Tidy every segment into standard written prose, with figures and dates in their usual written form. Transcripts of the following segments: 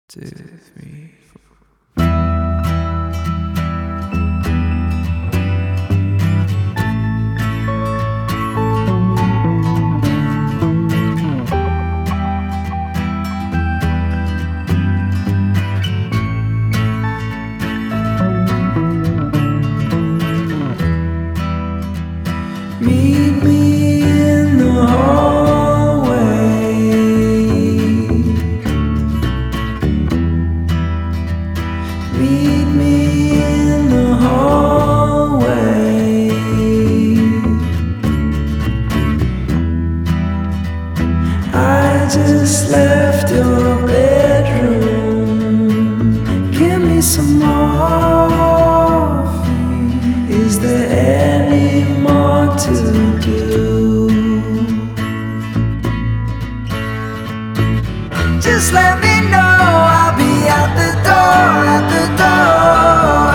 2, 3, 4. Meet me in the hallway. Meet me in the hallway. I just left your bedroom. Give me some morphine. Is there any more to do? Just let me know, I'll be at the door, at the door.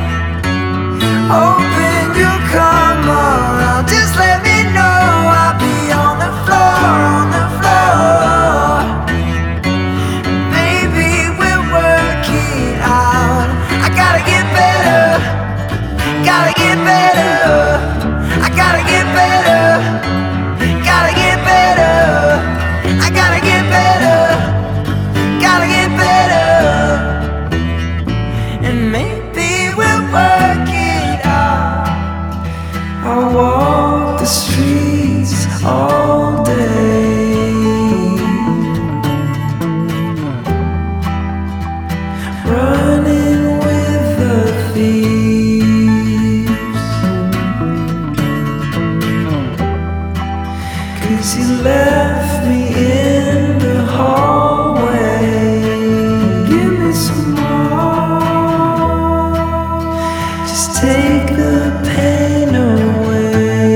Open, you come around. Just let me know, I'll be on the floor, on the floor. Maybe we'll work it out. I gotta get better, gotta get better. I gotta get better, gotta get better. I gotta get better, gotta get better. And maybe we'll work it out. I walk the streets all day, running with the thieves. 'Cause you left me in the hallway. Give me some more. Just take the pain away.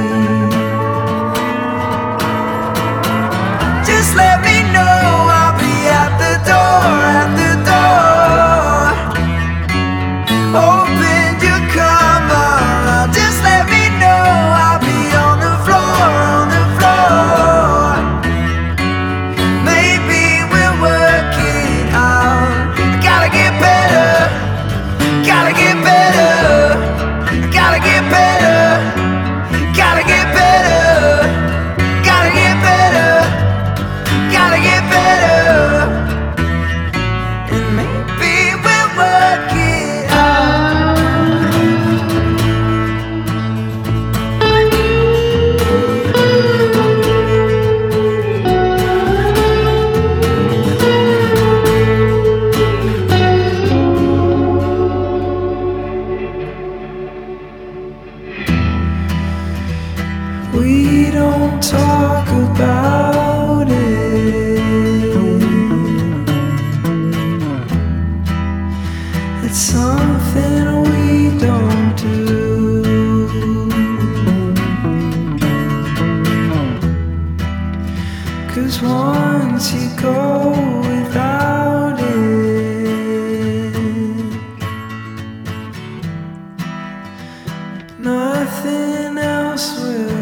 Just let me know, I'll be at the door, at the door. Open, you come around. Just let me know, I'll be on the floor, on the floor. Maybe we'll work it out. I gotta get better, gotta get better. I gotta get better, gotta get better. Gotta get better, gotta get better. And maybe we'll work it out. We don't talk about it. It's something we don't do. 'Cause once you go without it, nothing else will